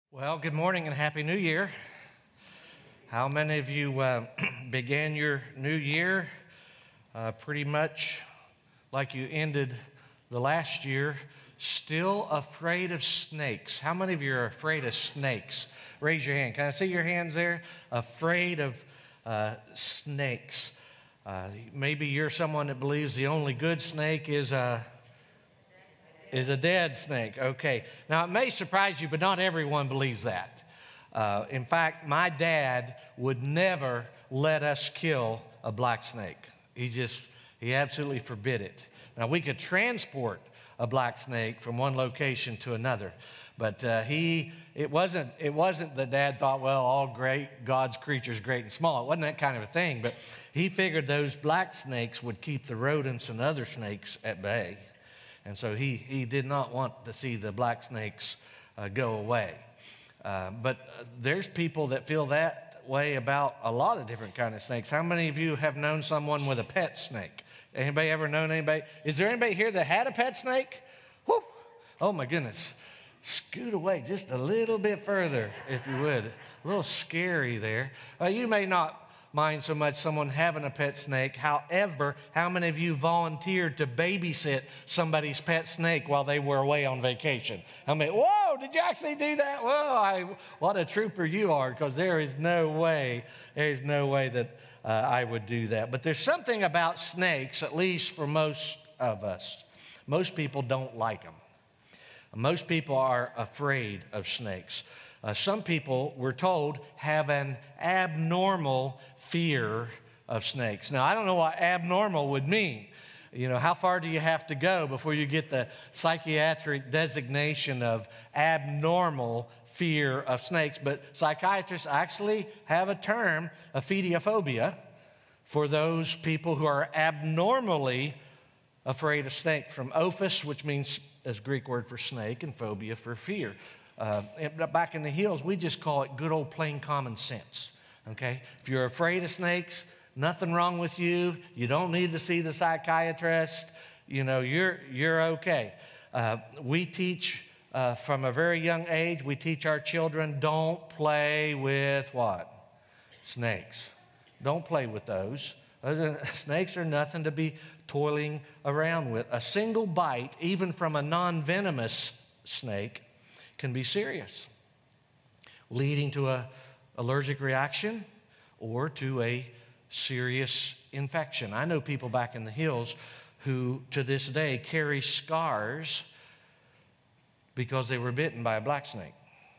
Well, good morning and Happy New Year. How many of you began your new year pretty much like you ended the last year, still afraid of snakes? How many of you are afraid of snakes? Raise your hand. Can I see your hands there? Afraid of snakes. Maybe you're someone that believes the only good snake is a dead snake. Okay. Now, it may surprise you, but not everyone believes that. In fact, my dad would never let us kill a black snake. He absolutely forbid it. Now, we could transport a black snake from one location to another, but it wasn't that Dad thought, well, all God's creatures great and small. It wasn't that kind of a thing, but he figured those black snakes would keep the rodents and other snakes at bay. And so he did not want to see the black snakes go away. But there's people that feel that way about a lot of different kind of snakes. How many of you have known someone with a pet snake? Anybody ever known anybody? Is there anybody here that had a pet snake? Whew. Oh my goodness. Scoot away just a little bit further, if you would. A little scary there. You may not mind so much someone having a pet snake. However, how many of you volunteered to babysit somebody's pet snake while they were away on vacation? How many? Whoa, did you actually do that? Whoa, what a trooper you are, because there is no way that I would do that. But there's something about snakes, at least for most of us. Most people don't like them. Most people are afraid of snakes. Some people, we're told, have an abnormal fear of snakes. Now, I don't know what abnormal would mean. You know, how far do you have to go before you get the psychiatric designation of abnormal fear of snakes? But psychiatrists actually have a term, ophidiophobia, for those people who are abnormally afraid of snakes. From ophis, which means, as Greek word for snake, and phobia for fear. Back in the hills, we just call it good old plain common sense, okay? If you're afraid of snakes, nothing wrong with you. You don't need to see the psychiatrist. You know, you're okay. We teach from a very young age, we teach our children, don't play with what? Snakes. Don't play with those. Snakes are nothing to be toiling around with. A single bite, even from a non-venomous snake, can be serious, leading to an allergic reaction or to a serious infection. I know people back in the hills who, to this day, carry scars because they were bitten by a black snake.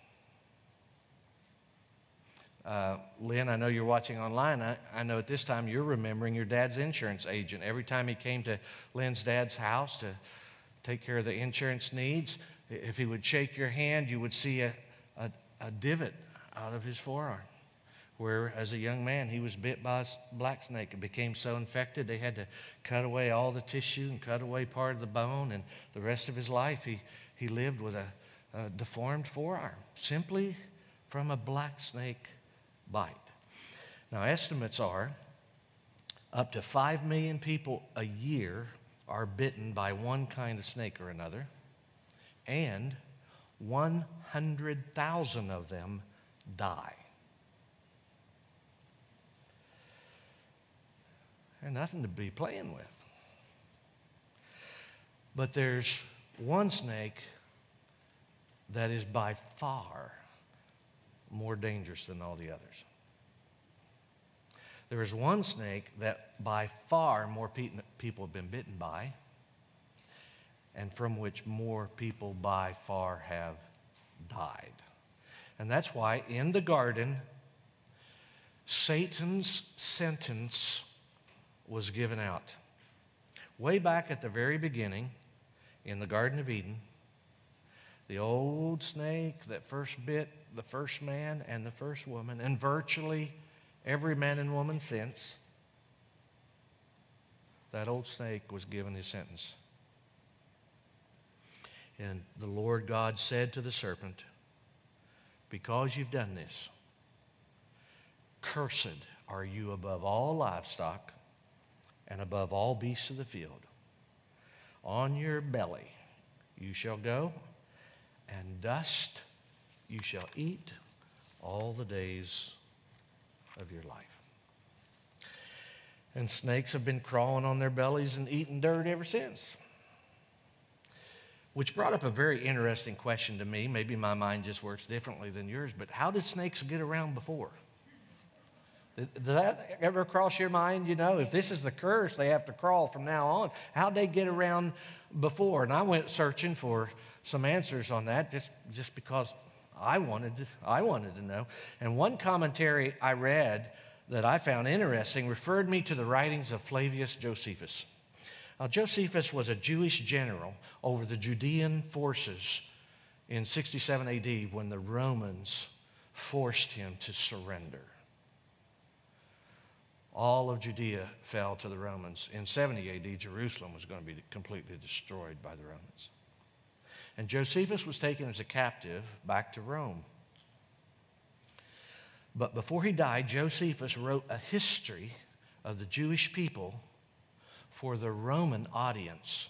Lynn, I know you're watching online. I know at this time you're remembering your dad's insurance agent. Every time he came to Lynn's dad's house to take care of the insurance needs, if he would shake your hand, you would see a divot out of his forearm, where as a young man, he was bit by a black snake. It became so infected, they had to cut away all the tissue and cut away part of the bone, and the rest of his life, he lived with a deformed forearm, simply from a black snake bite. Now, estimates are up to 5 million people a year are bitten by one kind of snake or another, and 100,000 of them die. They're nothing to be playing with. But there's one snake that is by far more dangerous than all the others. There is one snake that by far more people have been bitten by, and from which more people by far have died. And that's why in the garden, Satan's sentence was given out. Way back at the very beginning, in the Garden of Eden, the old snake that first bit the first man and the first woman, and virtually every man and woman since, that old snake was given his sentence. And the Lord God said to the serpent, because you've done this, cursed are you above all livestock and above all beasts of the field. On your belly you shall go, and dust you shall eat all the days of your life. And snakes have been crawling on their bellies and eating dirt ever since. Which brought up a very interesting question to me. Maybe my mind just works differently than yours, but how did snakes get around before? Did that ever cross your mind? You know, if this is the curse, they have to crawl from now on. How'd they get around before? And I went searching for some answers on that just because I wanted to know. And one commentary I read that I found interesting referred me to the writings of Flavius Josephus. Now, Josephus was a Jewish general over the Judean forces in 67 AD when the Romans forced him to surrender. All of Judea fell to the Romans. In 70 AD, Jerusalem was going to be completely destroyed by the Romans. And Josephus was taken as a captive back to Rome. But before he died, Josephus wrote a history of the Jewish people for the Roman audience.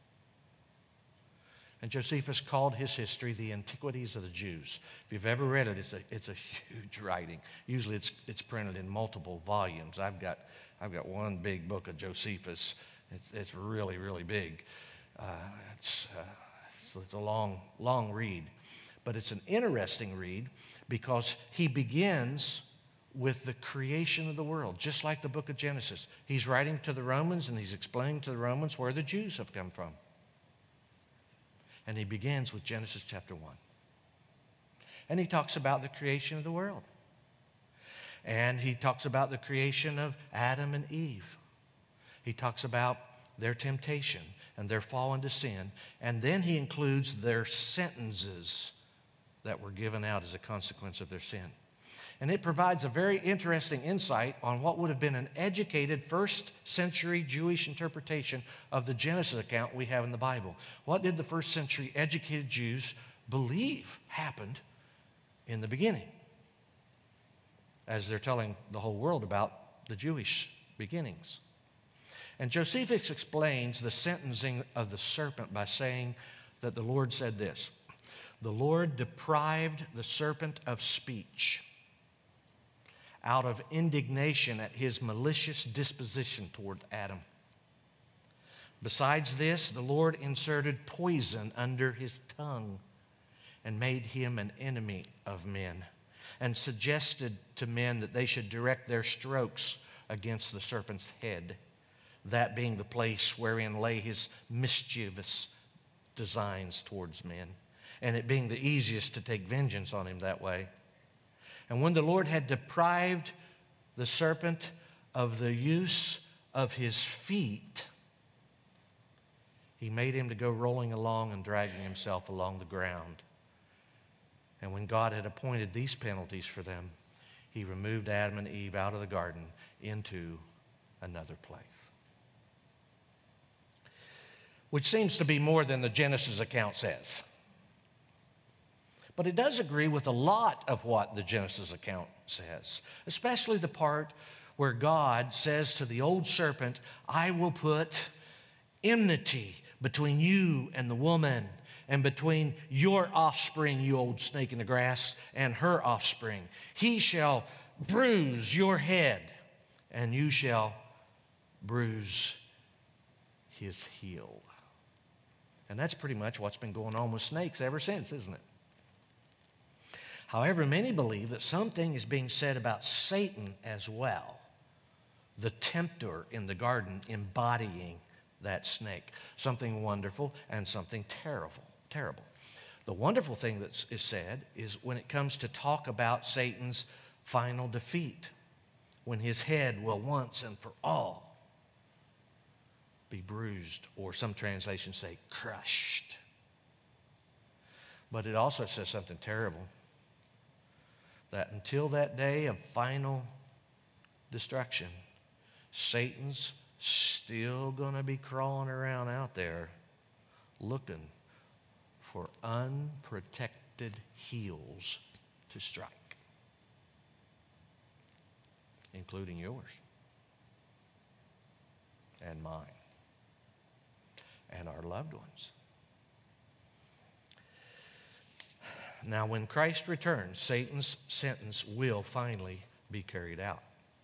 And Josephus called his history the Antiquities of the Jews. If you've ever read it, it's a huge writing. Usually it's printed in multiple volumes. I've got one big book of Josephus. It's really, really big. It's a long read. But it's an interesting read because he begins with the creation of the world, just like the book of Genesis. He's writing to the Romans and he's explaining to the Romans where the Jews have come from. And he begins with Genesis chapter 1. And he talks about the creation of the world. And he talks about the creation of Adam and Eve. He talks about their temptation and their fall into sin. And then he includes their sentences that were given out as a consequence of their sin. And it provides a very interesting insight on what would have been an educated first century Jewish interpretation of the Genesis account we have in the Bible. What did the first century educated Jews believe happened in the beginning? As they're telling the whole world about the Jewish beginnings. And Josephus explains the sentencing of the serpent by saying that the Lord said this: the Lord deprived the serpent of speech out of indignation at his malicious disposition toward Adam. Besides this, the Lord inserted poison under his tongue and made him an enemy of men, and suggested to men that they should direct their strokes against the serpent's head, that being the place wherein lay his mischievous designs towards men, and it being the easiest to take vengeance on him that way. And when the Lord had deprived the serpent of the use of his feet, he made him to go rolling along and dragging himself along the ground. And when God had appointed these penalties for them, he removed Adam and Eve out of the garden into another place. Which seems to be more than the Genesis account says. But it does agree with a lot of what the Genesis account says, especially the part where God says to the old serpent, I will put enmity between you and the woman, and between your offspring, you old snake in the grass, and her offspring. He shall bruise your head, and you shall bruise his heel. And that's pretty much what's been going on with snakes ever since, isn't it? However, many believe that something is being said about Satan as well, the tempter in the garden embodying that snake. Something wonderful and something terrible. The wonderful thing that is said is when it comes to talk about Satan's final defeat, when his head will once and for all be bruised, or some translations say crushed. But it also says something terrible, that until that day of final destruction, Satan's still going to be crawling around out there looking for unprotected heels to strike, including yours and mine and our loved ones. Now, when Christ returns, Satan's sentence will finally be carried out.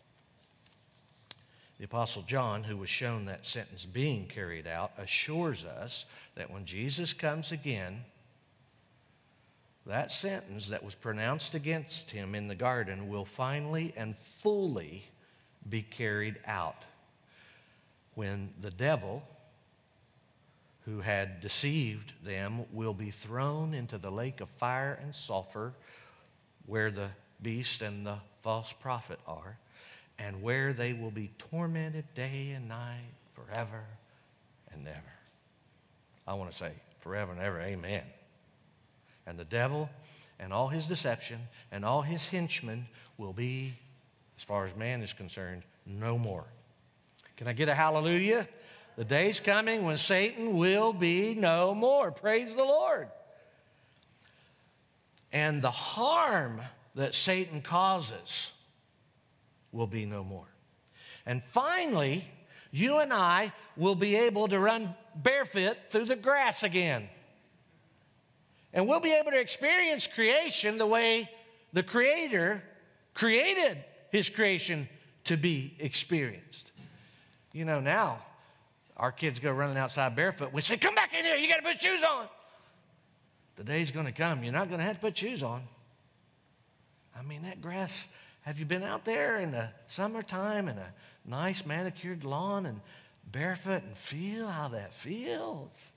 The Apostle John, who was shown that sentence being carried out, assures us that when Jesus comes again, that sentence that was pronounced against him in the garden will finally and fully be carried out. When the devil, who had deceived them, will be thrown into the lake of fire and sulfur, where the beast and the false prophet are, and where they will be tormented day and night forever and ever. I want to say forever and ever, amen. And the devil and all his deception and all his henchmen will be, as far as man is concerned, no more. Can I get a hallelujah? The day's coming when Satan will be no more. Praise the Lord. And the harm that Satan causes will be no more. And finally, you and I will be able to run barefoot through the grass again. And we'll be able to experience creation the way the Creator created His creation to be experienced. You know, now, our kids go running outside barefoot. We say, come back in here, you got to put shoes on. The day's going to come, you're not going to have to put shoes on. I mean, that grass, have you been out there in the summertime in a nice manicured lawn and barefoot and feel how that feels?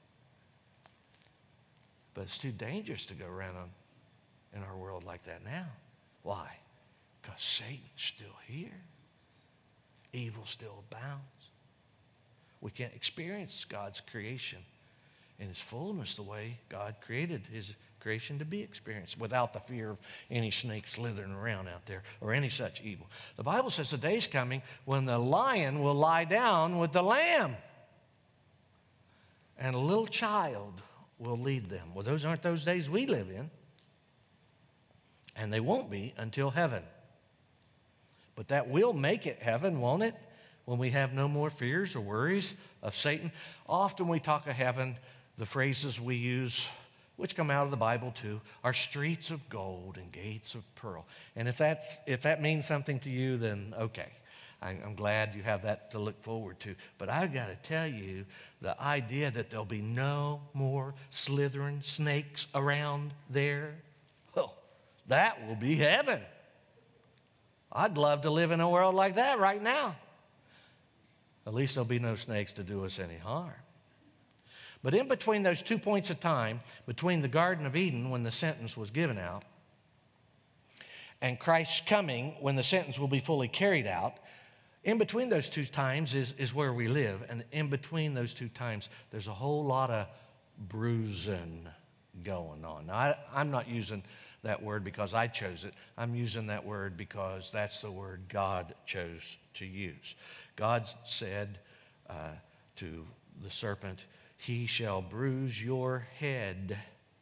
But it's too dangerous to go around in our world like that now. Why? Because Satan's still here. Evil still abounds. We can't experience God's creation in His fullness the way God created His creation to be experienced without the fear of any snake slithering around out there or any such evil. The Bible says the day's coming when the lion will lie down with the lamb and a little child will lead them. Well, those aren't those days we live in, and they won't be until heaven. But that will make it heaven, won't it? When we have no more fears or worries of Satan. Often we talk of heaven, the phrases we use, which come out of the Bible too, are streets of gold and gates of pearl. And if that means something to you, then okay. I'm glad you have that to look forward to. But I've got to tell you, the idea that there'll be no more slithering snakes around there, well, that will be heaven. I'd love to live in a world like that right now. At least there'll be no snakes to do us any harm. But in between those 2 points of time, between the Garden of Eden when the sentence was given out, and Christ's coming when the sentence will be fully carried out, in between those two times is where we live. And in between those two times, there's a whole lot of bruising going on. Now, I'm not using that word because I chose it. I'm using that word because that's the word God chose to use. God said to the serpent, "He shall bruise your head,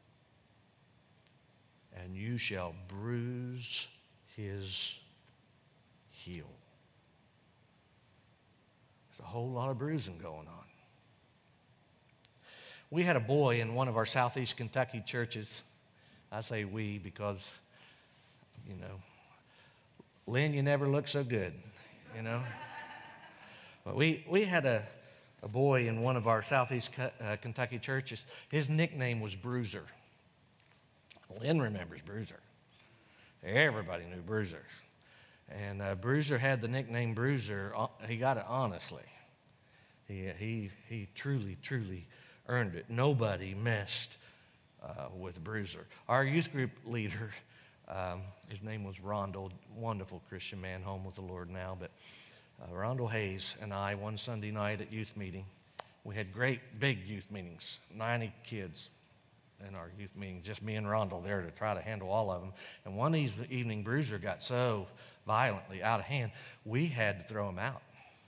and you shall bruise his heel." There's a whole lot of bruising going on. We had a boy in one of our Southeast Kentucky churches. I say we because, you know, Lynn, you never look so good, you know. But we had a boy in one of our Southeast Kentucky churches. His nickname was Bruiser. Lynn remembers Bruiser. Everybody knew Bruiser. And Bruiser had the nickname Bruiser. He got it honestly. He truly, truly earned it. Nobody messed with Bruiser. Our youth group leader, his name was Rondell, wonderful Christian man, home with the Lord now, but Rondell Hayes and I, one Sunday night at youth meeting, we had great big youth meetings, 90 kids in our youth meeting, just me and Rondell there to try to handle all of them. And one evening, Bruiser got so violently out of hand, we had to throw him out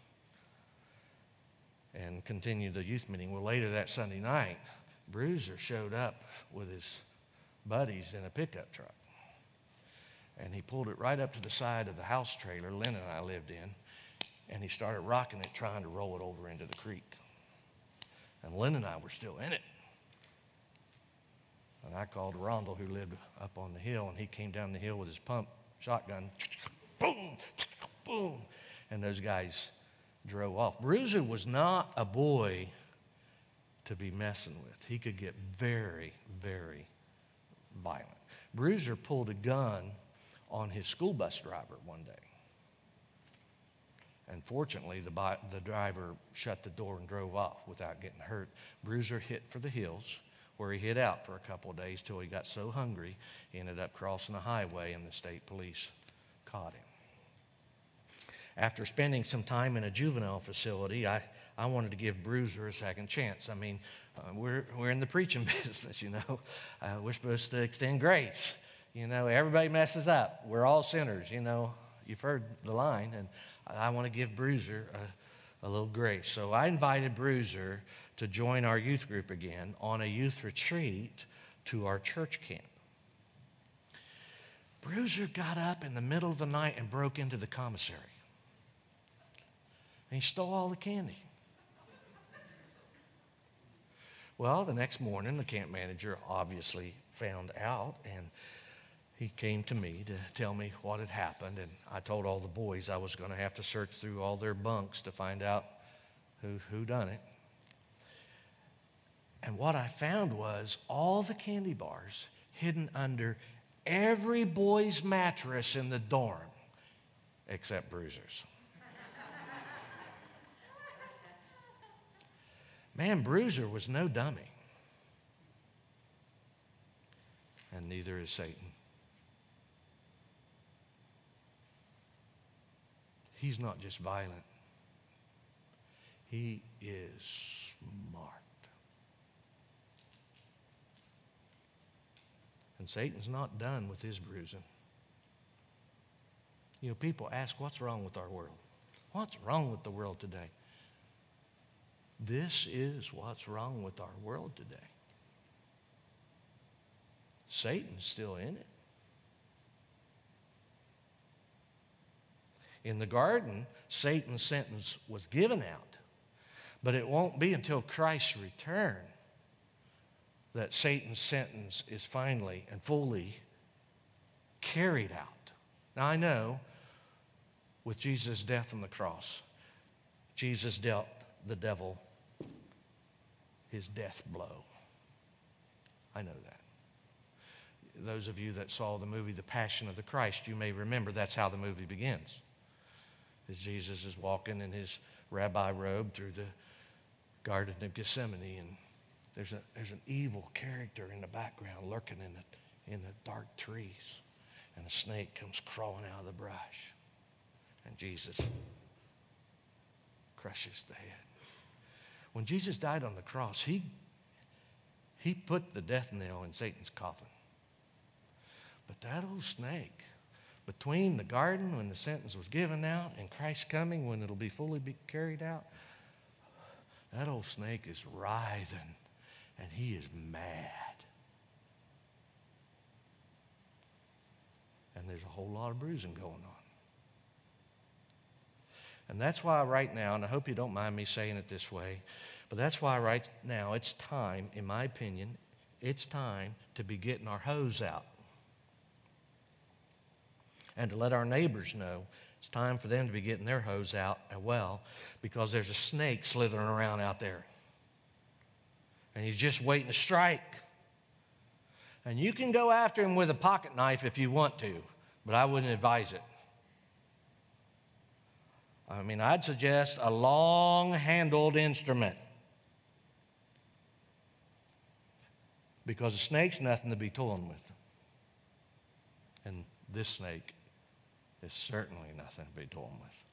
and continue the youth meeting. Well, later that Sunday night, Bruiser showed up with his buddies in a pickup truck. And he pulled it right up to the side of the house trailer Lynn and I lived in, and he started rocking it, trying to roll it over into the creek. And Lynn and I were still in it. And I called Rondell, who lived up on the hill, and he came down the hill with his pump shotgun. Boom, boom. And those guys drove off. Bruiser was not a boy to be messing with. He could get very, very violent. Bruiser pulled a gun on his school bus driver one day. And fortunately, the driver shut the door and drove off without getting hurt. Bruiser hit for the hills, where he hid out for a couple of days till he got so hungry, he ended up crossing the highway, and the state police caught him. After spending some time in a juvenile facility, I wanted to give Bruiser a second chance. I mean, we're in the preaching business, you know. We're supposed to extend grace. You know, everybody messes up. We're all sinners, you know. You've heard the line, and I want to give Bruiser a little grace. So I invited Bruiser to join our youth group again on a youth retreat to our church camp. Bruiser got up in the middle of the night and broke into the commissary. And he stole all the candy. Well, the next morning, the camp manager obviously found out, and he came to me to tell me what had happened. And I told all the boys I was going to have to search through all their bunks to find out who done it. And what I found was all the candy bars hidden under every boy's mattress in the dorm, except Bruiser's. Man, Bruiser was no dummy. And neither is Satan. He's not just violent. He is smart. And Satan's not done with his bruising. You know, people ask, what's wrong with our world? What's wrong with the world today? This is what's wrong with our world today. Satan's still in it. In the garden, Satan's sentence was given out, but it won't be until Christ's return that Satan's sentence is finally and fully carried out. Now, I know with Jesus' death on the cross, Jesus dealt the devil his death blow. I know that. Those of you that saw the movie The Passion of the Christ, you may remember that's how the movie begins. As Jesus is walking in his rabbi robe through the Garden of Gethsemane, and there's an evil character in the background lurking in the dark trees, and a snake comes crawling out of the brush, and Jesus crushes the head. When Jesus died on the cross, he put the death nail in Satan's coffin. But that old snake, between the garden when the sentence was given out and Christ's coming when it'll be fully carried out, that old snake is writhing and he is mad. And there's a whole lot of bruising going on. And that's why right now, and I hope you don't mind me saying it this way, but that's why right now it's time, in my opinion, it's time to be getting our hose out. And to let our neighbors know it's time for them to be getting their hose out as well, because there's a snake slithering around out there. And he's just waiting to strike. And you can go after him with a pocket knife if you want to, but I wouldn't advise it. I mean, I'd suggest a long-handled instrument, because a snake's nothing to be toying with. And this snake is certainly nothing to be toying with.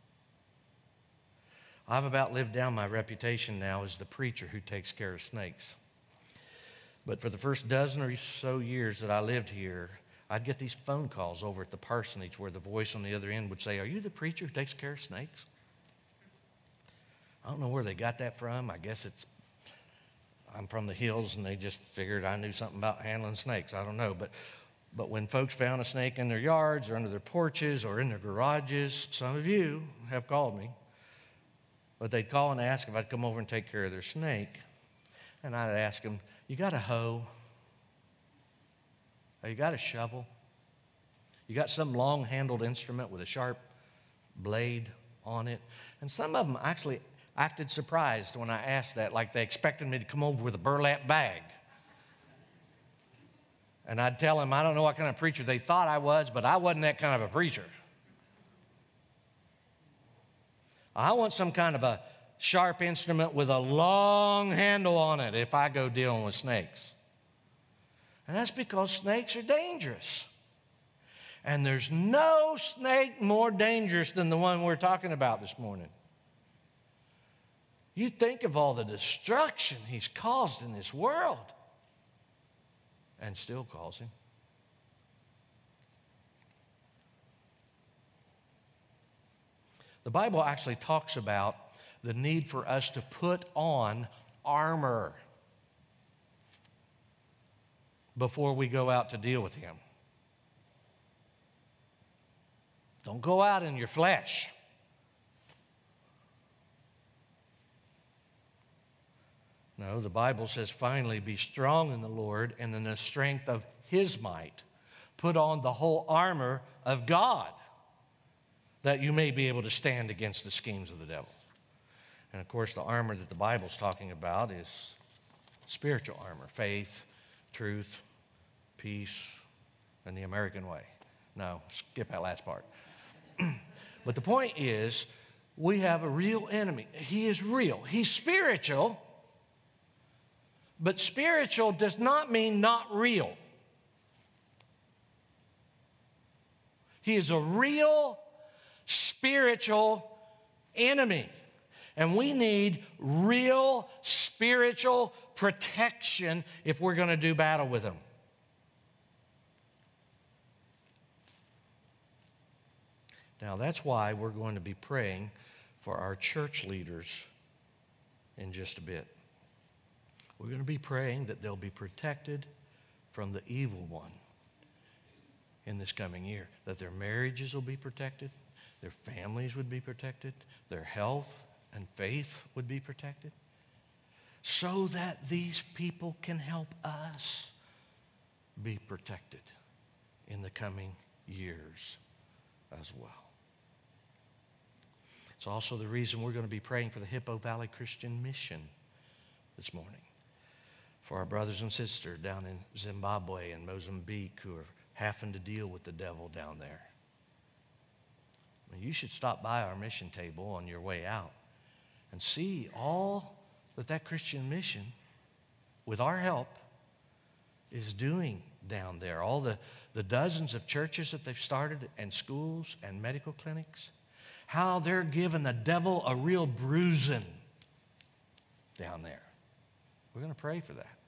I've about lived down my reputation now as the preacher who takes care of snakes. But for the first dozen or so years that I lived here, I'd get these phone calls over at the parsonage where the voice on the other end would say, "Are you the preacher who takes care of snakes?" I don't know where they got that from. I guess I'm from the hills and they just figured I knew something about handling snakes. I don't know. But when folks found a snake in their yards or under their porches or in their garages, some of you have called me, but they'd call and ask if I'd come over and take care of their snake. And I'd ask them, "You got a hoe?" You got a shovel? You got some long-handled instrument with a sharp blade on it? And some of them actually acted surprised when I asked that, like they expected me to come over with a burlap bag. And I'd tell them, I don't know what kind of preacher they thought I was, but I wasn't that kind of a preacher. I want some kind of a sharp instrument with a long handle on it if I go dealing with snakes. And that's because snakes are dangerous. And there's no snake more dangerous than the one we're talking about this morning. You think of all the destruction he's caused in this world, and still causing. The Bible actually talks about the need for us to put on armor before we go out to deal with him. Don't go out in your flesh. No, the Bible says, finally, be strong in the Lord and in the strength of his might. Put on the whole armor of God, that you may be able to stand against the schemes of the devil. And of course, the armor that the Bible's talking about is spiritual armor: faith, truth, peace, and the American way. No, skip that last part. But the point is, we have a real enemy. He is real. He's spiritual, but spiritual does not mean not real. He is a real spiritual enemy. And we need real spiritual protection if we're going to do battle with him. Now, that's why we're going to be praying for our church leaders in just a bit. We're going to be praying that they'll be protected from the evil one in this coming year, that their marriages will be protected, their families would be protected, their health and faith would be protected, so that these people can help us be protected in the coming years as well. It's also the reason we're going to be praying for the Hippo Valley Christian Mission this morning, for our brothers and sisters down in Zimbabwe and Mozambique who are having to deal with the devil down there. You should stop by our mission table on your way out and see all that Christian mission, with our help, is doing down there. All the dozens of churches that they've started, and schools and medical clinics, how they're giving the devil a real bruising down there. We're going to pray for that.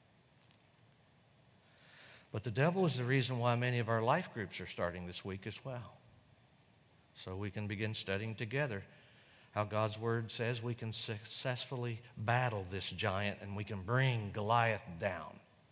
But the devil is the reason why many of our life groups are starting this week as well. So we can begin studying together how God's Word says we can successfully battle this giant and we can bring Goliath down.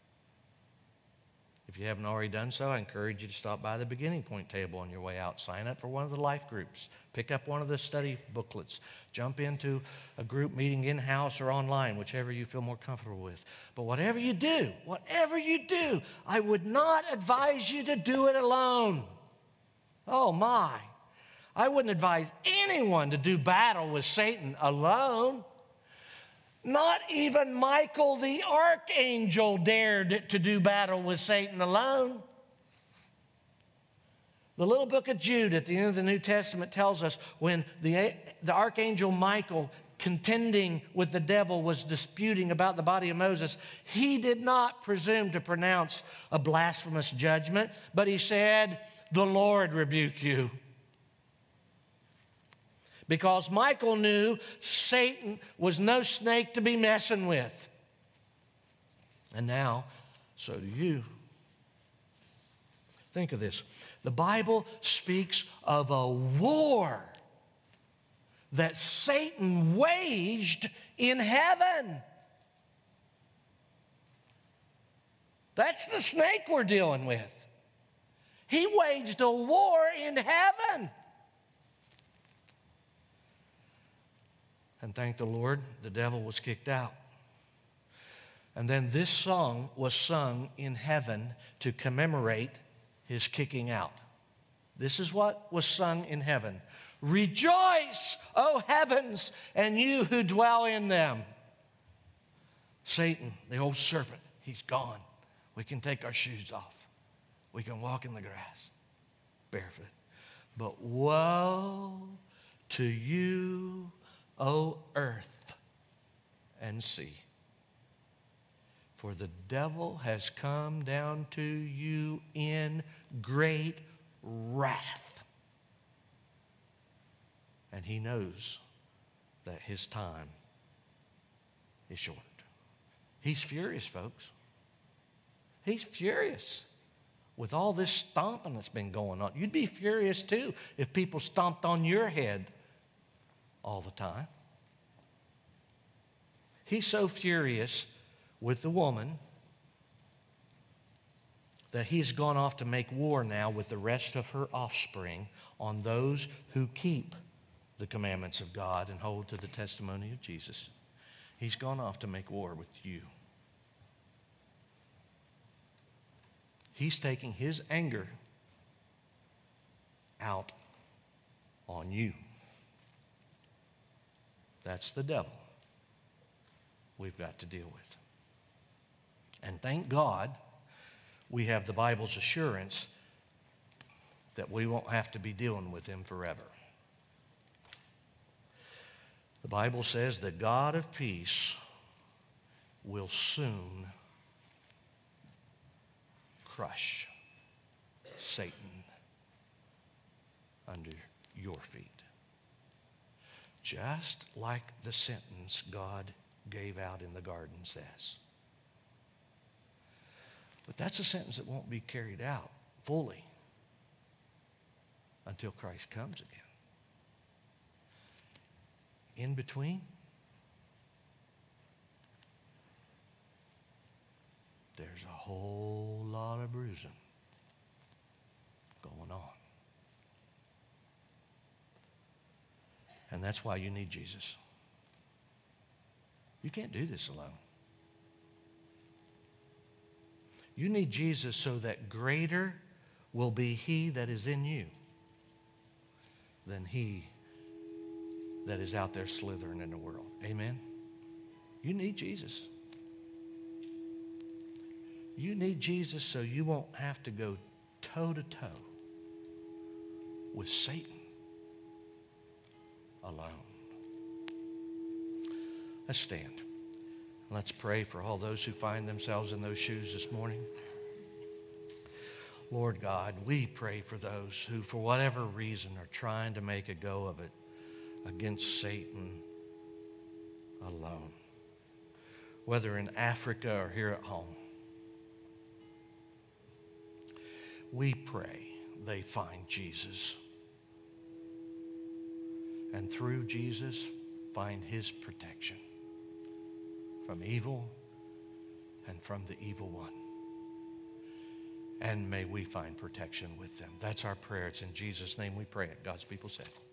If you haven't already done so, I encourage you to stop by the Beginning Point table on your way out. Sign up for one of the life groups. Pick up one of the study booklets. Jump into a group meeting in-house or online, whichever you feel more comfortable with. But whatever you do, I would not advise you to do it alone. Oh my. I wouldn't advise anyone to do battle with Satan alone. Not even Michael the archangel dared to do battle with Satan alone. The little book of Jude at the end of the New Testament tells us when the archangel Michael, contending with the devil, was disputing about the body of Moses, he did not presume to pronounce a blasphemous judgment, but he said, "The Lord rebuke you." Because Michael knew Satan was no snake to be messing with. And now, so do you. Think of this. The Bible speaks of a war that Satan waged in heaven. That's the snake we're dealing with. He waged a war in heaven. And thank the Lord, the devil was kicked out. And then this song was sung in heaven to commemorate his kicking out. This is what was sung in heaven. Rejoice, O heavens, and you who dwell in them. Satan, the old serpent, he's gone. We can take our shoes off. We can walk in the grass barefoot. But woe to you, O earth and sea. For the devil has come down to you in great wrath. And he knows that his time is short. He's furious, folks. He's furious with all this stomping that's been going on. You'd be furious too if people stomped on your head all the time. He's so furious with the woman that he's gone off to make war now with the rest of her offspring on those who keep the commandments of God and hold to the testimony of Jesus. He's gone off to make war with you. He's taking his anger out on you. That's the devil we've got to deal with. And thank God we have the Bible's assurance that we won't have to be dealing with him forever. The Bible says the God of peace will soon crush Satan under your feet. Just like the sentence God gave out in the garden says. But that's a sentence that won't be carried out fully until Christ comes again. In between, there's a whole lot of bruising going on. And that's why you need Jesus. You can't do this alone. You need Jesus so that greater will be he that is in you than he that is out there slithering in the world. Amen? You need Jesus. You need Jesus so you won't have to go toe-to-toe with Satan alone. Let's stand. Let's pray for all those who find themselves in those shoes this morning. Lord God, we pray for those who, for whatever reason, are trying to make a go of it against Satan alone, whether in Africa or here at home. We pray they find Jesus, and through Jesus find his protection from evil and from the evil one. And may we find protection with them. That's our prayer. It's in Jesus' name we pray it. God's people say.